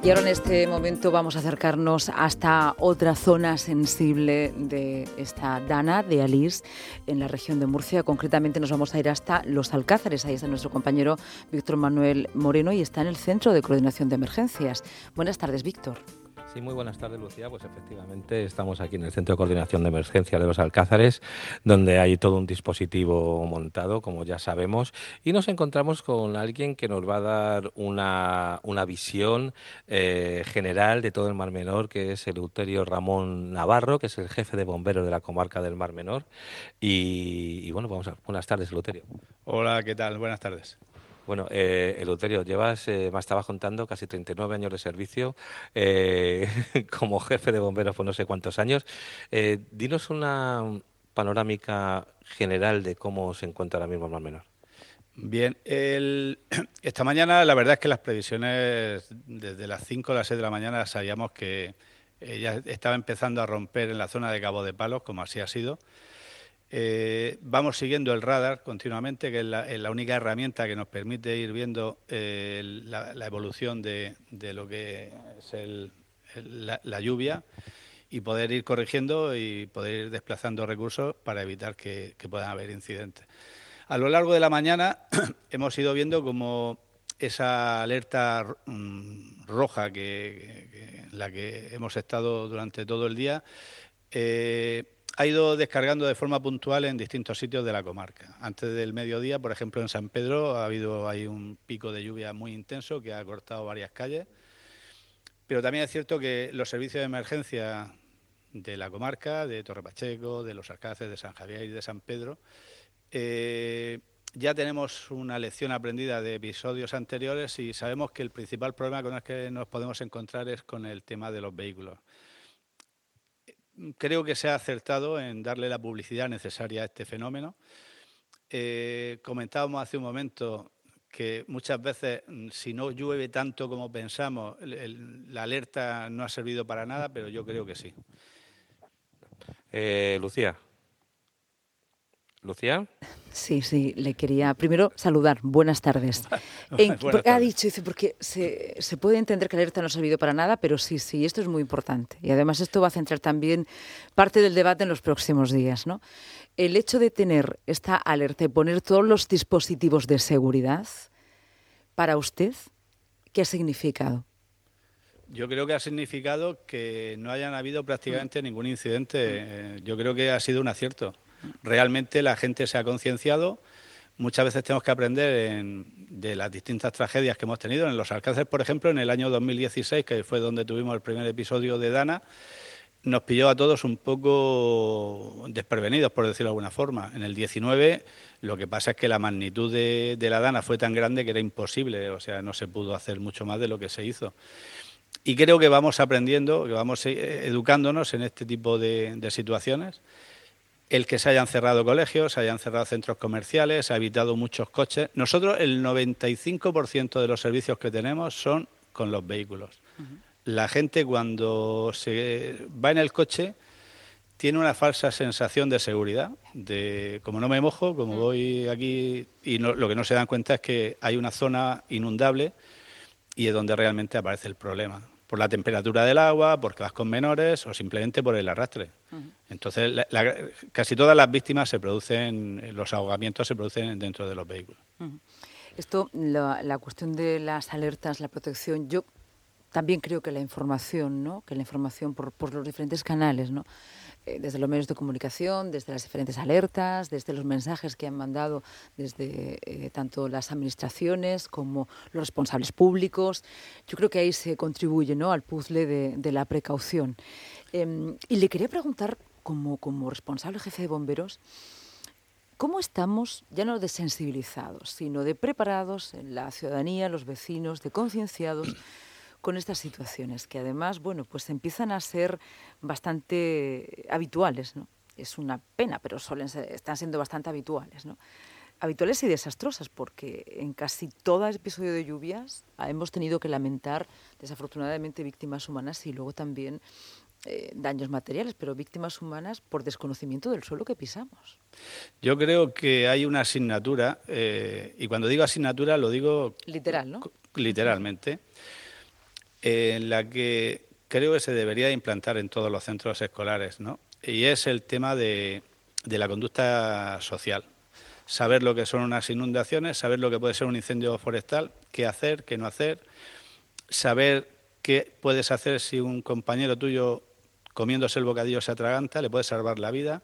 Y ahora en este momento vamos a acercarnos hasta otra zona sensible de esta Dana de Alís, en la región de Murcia. Concretamente nos vamos a ir hasta Los Alcázares. Ahí está nuestro compañero Víctor Manuel Moreno y está en el Centro de Coordinación de Emergencias. Buenas tardes, Víctor. Sí, muy buenas tardes, Lucía. Pues efectivamente estamos aquí en el Centro de Coordinación de Emergencia de Los Alcázares, donde hay todo un dispositivo montado, como ya sabemos, y nos encontramos con alguien que nos va a dar una visión general de todo el Mar Menor, que es Eleuterio Ramón Navarro, que es el jefe de bomberos de la comarca del Mar Menor. Y bueno, buenas tardes, Eleuterio. Hola, ¿qué tal? Buenas tardes. Bueno, Eleuterio, llevas, me estabas contando, casi 39 años de servicio como jefe de bomberos por no sé cuántos años. Dinos una panorámica general de cómo se encuentra ahora mismo el Mar Menor. Bien, esta mañana la verdad es que las previsiones desde las 5 o las 6 de la mañana sabíamos que ya estaba empezando a romper en la zona de Cabo de Palos, como así ha sido. Vamos siguiendo el radar continuamente, que es la única herramienta que nos permite ir viendo la evolución de lo que es la lluvia y poder ir corrigiendo y poder ir desplazando recursos para evitar que puedan haber incidentes. A lo largo de la mañana hemos ido viendo como esa alerta roja en la que hemos estado durante todo el día ha ido descargando de forma puntual en distintos sitios de la comarca. Antes del mediodía, por ejemplo, en San Pedro ha habido ahí un pico de lluvia muy intenso que ha cortado varias calles. Pero también es cierto que los servicios de emergencia de la comarca, de Torre Pacheco, de Los Alcázares, de San Javier y de San Pedro, ya tenemos una lección aprendida de episodios anteriores y sabemos que el principal problema con el que nos podemos encontrar es con el tema de los vehículos. Creo que se ha acertado en darle la publicidad necesaria a este fenómeno. Comentábamos hace un momento que muchas veces, si no llueve tanto como pensamos, la alerta no ha servido para nada, pero yo creo que sí. Lucía. ¿Lucía? Sí, le quería primero saludar. Buenas tardes. Buenas tardes. Ha dicho, dice, porque se puede entender que la alerta no ha servido para nada, pero sí, esto es muy importante. Y además esto va a centrar también parte del debate en los próximos días, ¿no? El hecho de tener esta alerta y poner todos los dispositivos de seguridad, para usted, ¿qué ha significado? Yo creo que ha significado que no hayan habido prácticamente ningún incidente. Yo creo que ha sido un acierto. Realmente la gente se ha concienciado. Muchas veces tenemos que aprender de las distintas tragedias que hemos tenido. En Los Alcázares, por ejemplo, en el año 2016, que fue donde tuvimos el primer episodio de Dana, nos pilló a todos un poco desprevenidos, por decirlo de alguna forma. En el 19, lo que pasa es que la magnitud de la Dana fue tan grande que era imposible, o sea, no se pudo hacer mucho más de lo que se hizo. Y creo que vamos aprendiendo, que vamos educándonos en este tipo de situaciones. El que se hayan cerrado colegios, se hayan cerrado centros comerciales, ha evitado muchos coches. Nosotros el 95% de los servicios que tenemos son con los vehículos. La gente cuando se va en el coche tiene una falsa sensación de seguridad, de como no me mojo, como voy aquí, y lo que no se dan cuenta es que hay una zona inundable y es donde realmente aparece el problema. Por la temperatura del agua, porque vas con menores o simplemente por el arrastre. Entonces, casi todas las víctimas los ahogamientos se producen dentro de los vehículos. Esto, la cuestión de las alertas, la protección, yo también creo que la información, ¿no? Que la información por los diferentes canales, ¿no? Desde los medios de comunicación, desde las diferentes alertas, desde los mensajes que han mandado desde tanto las administraciones como los responsables públicos. Yo creo que ahí se contribuye, ¿no?, al puzzle de la precaución. Y le quería preguntar, como responsable jefe de bomberos, ¿cómo estamos, ya no de sensibilizados, sino de preparados en la ciudadanía, los vecinos, de concienciados con estas situaciones que además, bueno, pues empiezan a ser bastante habituales, ¿no? Es una pena, pero están siendo bastante habituales, ¿no? Habituales y desastrosas, porque en casi todo episodio de lluvias hemos tenido que lamentar, desafortunadamente, víctimas humanas y luego también daños materiales, pero víctimas humanas por desconocimiento del suelo que pisamos. Yo creo que hay una asignatura, y cuando digo asignatura lo digo literal, ¿no? Literalmente. en la que creo que se debería implantar en todos los centros escolares, ¿no? Y es el tema de la conducta social. Saber lo que son unas inundaciones, saber lo que puede ser un incendio forestal, qué hacer, qué no hacer, saber qué puedes hacer si un compañero tuyo comiéndose el bocadillo se atraganta, le puede salvar la vida,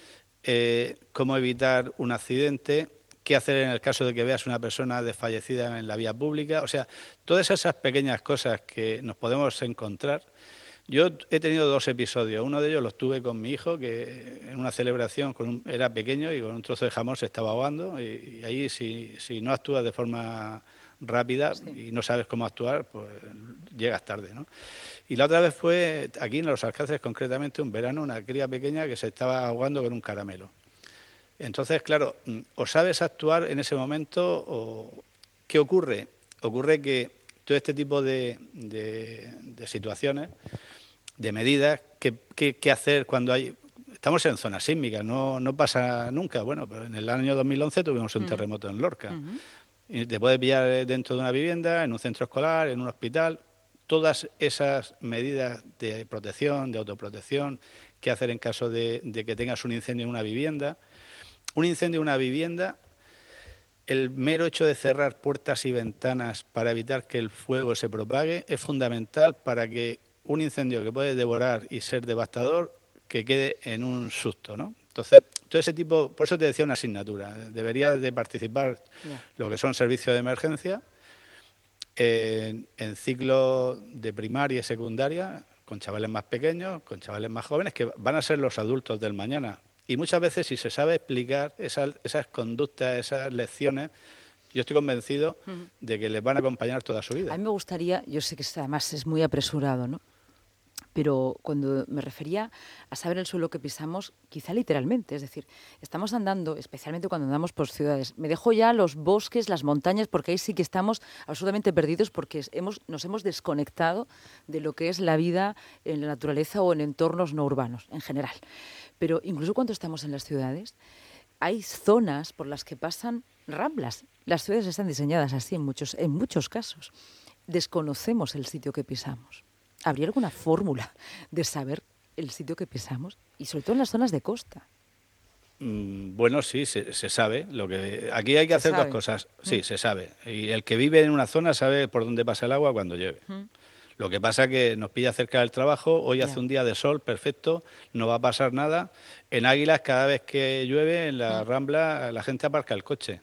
cómo evitar un accidente, qué hacer en el caso de que veas una persona desfallecida en la vía pública. O sea, todas esas pequeñas cosas que nos podemos encontrar. Yo he tenido 2 episodios. Uno de ellos los tuve con mi hijo, que en una celebración era pequeño y con un trozo de jamón se estaba ahogando. Y ahí, si no actúas de forma rápida y no sabes cómo actuar, pues llegas tarde, ¿no? Y la otra vez fue aquí en Los Alcázares, concretamente un verano, una cría pequeña que se estaba ahogando con un caramelo. Entonces, claro, o sabes actuar en ese momento o ¿qué ocurre? Ocurre que todo este tipo de situaciones, de medidas, ¿qué hacer cuando hay... Estamos en zonas sísmicas, no pasa nunca. Bueno, pero en el año 2011 tuvimos un terremoto en Lorca. Y te puede pillar dentro de una vivienda, en un centro escolar, en un hospital. Todas esas medidas de protección, de autoprotección, qué hacer en caso de que tengas un incendio en una vivienda. Un incendio en una vivienda, el mero hecho de cerrar puertas y ventanas para evitar que el fuego se propague es fundamental para que un incendio que puede devorar y ser devastador, que quede en un susto, ¿no? Entonces, todo ese tipo, por eso te decía una asignatura, debería de participar lo que son servicios de emergencia en ciclos de primaria y secundaria, con chavales más pequeños, con chavales más jóvenes, que van a ser los adultos del mañana. Y muchas veces, si se sabe explicar esas conductas, esas lecciones, yo estoy convencido de que les van a acompañar toda su vida. A mí me gustaría, yo sé que además es muy apresurado, ¿no? Pero cuando me refería a saber el suelo que pisamos, quizá literalmente, es decir, estamos andando, especialmente cuando andamos por ciudades, me dejo ya los bosques, las montañas, porque ahí sí que estamos absolutamente perdidos porque nos hemos desconectado de lo que es la vida en la naturaleza o en entornos no urbanos en general. Pero incluso cuando estamos en las ciudades, hay zonas por las que pasan ramblas. Las ciudades están diseñadas así en muchos casos. Desconocemos el sitio que pisamos. ¿Habría alguna fórmula de saber el sitio que pisamos? Y sobre todo en las zonas de costa. Bueno, sí, se sabe. Aquí hay que hacer 2 cosas. Sí, se sabe. Y el que vive en una zona sabe por dónde pasa el agua cuando llueve. Lo que pasa es que nos pilla cerca del trabajo, hoy hace un día de sol perfecto, no va a pasar nada. En Águilas, cada vez que llueve, en la Rambla, la gente aparca el coche.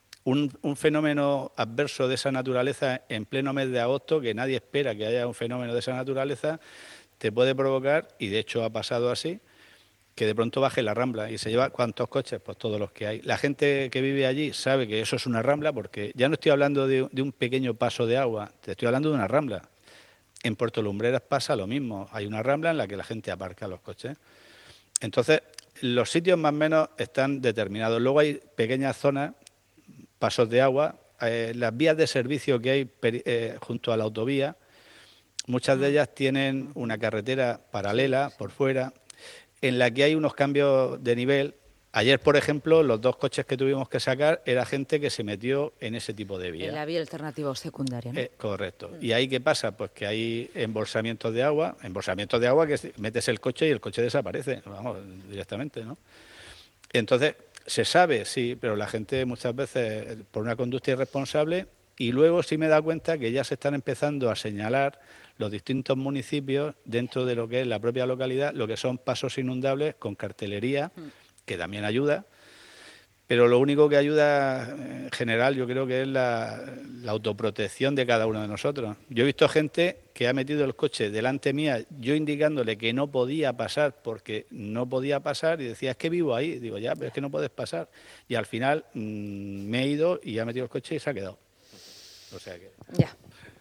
Un fenómeno adverso de esa naturaleza en pleno mes de agosto, que nadie espera que haya un fenómeno de esa naturaleza, te puede provocar, y de hecho ha pasado así, que de pronto baje la Rambla y se lleva ¿cuántos coches? Pues todos los que hay. La gente que vive allí sabe que eso es una Rambla, porque ya no estoy hablando de un pequeño paso de agua, te estoy hablando de una Rambla. En Puerto Lumbreras pasa lo mismo, hay una Rambla en la que la gente aparca los coches. Entonces, los sitios más o menos están determinados. Luego hay pequeñas zonas, pasos de agua, las vías de servicio que hay junto a la autovía, muchas de ellas tienen una carretera paralela por fuera, en la que hay unos cambios de nivel. Ayer, por ejemplo, los 2 coches que tuvimos que sacar era gente que se metió en ese tipo de vía. En la vía alternativa o secundaria, ¿no? Correcto. ¿Y ahí qué pasa? Pues que hay embolsamientos de agua que metes el coche y el coche desaparece, vamos, directamente, ¿no? Entonces, se sabe, sí, pero la gente muchas veces, por una conducta irresponsable, y luego sí me da cuenta que ya se están empezando a señalar los distintos municipios dentro de lo que es la propia localidad, lo que son pasos inundables con cartelería, que también ayuda, pero lo único que ayuda en general yo creo que es la autoprotección de cada uno de nosotros. Yo he visto gente que ha metido el coche delante mía, yo indicándole que no podía pasar porque no podía pasar y decía, es que vivo ahí. Digo, ya, pero es que no puedes pasar. Y al final me he ido y ha metido el coche y se ha quedado. O sea que... Ya,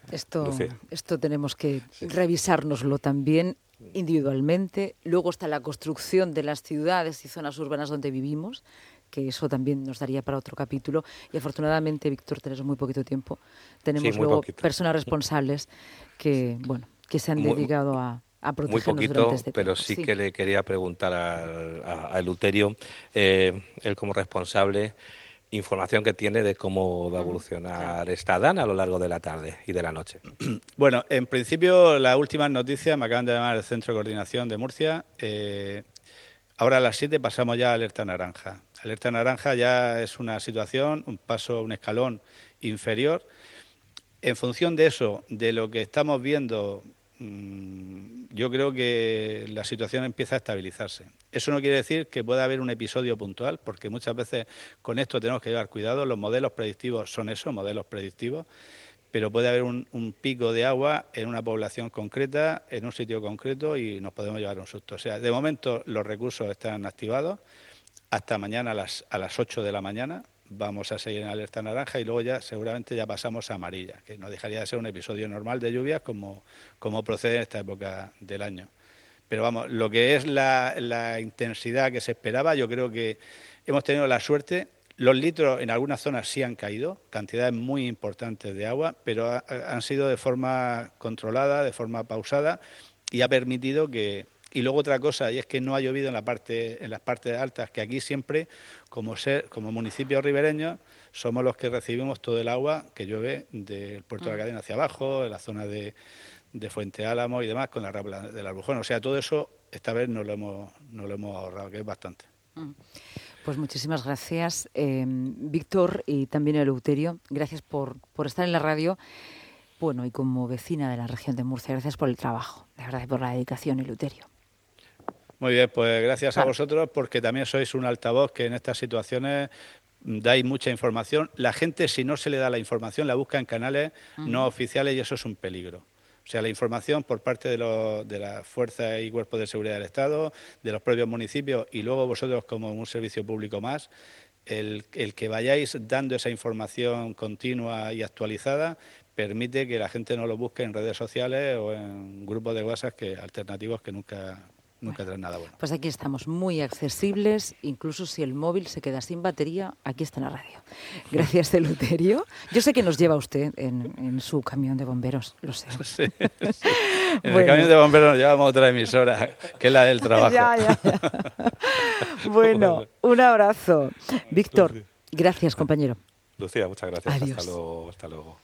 esto tenemos que revisárnoslo también individualmente. Luego está la construcción de las ciudades y zonas urbanas donde vivimos, que eso también nos daría para otro capítulo. Y afortunadamente, Víctor, tenemos muy poquito tiempo. Tenemos luego personas responsables que se han dedicado a protegernos muy poquito, durante este tiempo. Pero sí que le quería preguntar a Eleuterio, él como responsable, información que tiene de cómo va a evolucionar esta DAN a lo largo de la tarde y de la noche. Bueno, en principio las últimas noticias me acaban de llamar el Centro de Coordinación de Murcia. Ahora a las 7 pasamos ya a alerta naranja. Alerta naranja ya es una situación, un escalón inferior. En función de eso, de lo que estamos viendo, yo creo que la situación empieza a estabilizarse. Eso no quiere decir que pueda haber un episodio puntual, porque muchas veces con esto tenemos que llevar cuidado. Los modelos predictivos son eso, modelos predictivos, pero puede haber un pico de agua en una población concreta, en un sitio concreto, y nos podemos llevar un susto. O sea, de momento los recursos están activados. Hasta mañana a las 8 de la mañana vamos a seguir en alerta naranja y luego ya seguramente ya pasamos a amarilla, que no dejaría de ser un episodio normal de lluvias como procede en esta época del año. Pero vamos, lo que es la intensidad que se esperaba, yo creo que hemos tenido la suerte. Los litros en algunas zonas sí han caído, cantidades muy importantes de agua, pero han sido de forma controlada, de forma pausada, y ha permitido que... Y luego otra cosa, y es que no ha llovido en las partes altas, que aquí siempre, como municipios ribereños, somos los que recibimos todo el agua que llueve del puerto de la Cadena hacia abajo, en la zona de Fuente Álamo y demás, con la Rambla del Albujón. O sea, todo eso esta vez nos lo hemos ahorrado, que es bastante. Pues muchísimas gracias, Víctor, y también Eleuterio. Gracias por estar en la radio. Bueno, y como vecina de la región de Murcia, gracias por el trabajo, de verdad, y por la dedicación, Eleuterio. Muy bien, pues gracias a vosotros, porque también sois un altavoz que en estas situaciones dais mucha información. La gente, si no se le da la información, la busca en canales no oficiales, y eso es un peligro. O sea, la información por parte de las fuerzas y cuerpos de seguridad del Estado, de los propios municipios, y luego vosotros como un servicio público más, el que vayáis dando esa información continua y actualizada permite que la gente no lo busque en redes sociales o en grupos de WhatsApp alternativos que nunca traen nada bueno. Pues aquí estamos, muy accesibles, incluso si el móvil se queda sin batería, aquí está en la radio. Gracias, Eleuterio. Yo sé que nos lleva usted en su camión de bomberos, lo sé. Sí. En el camión de bomberos nos llevamos otra emisora, que es la del trabajo. Ya. Bueno, un abrazo. Víctor, gracias, compañero. Lucía, muchas gracias. Adiós. Hasta luego.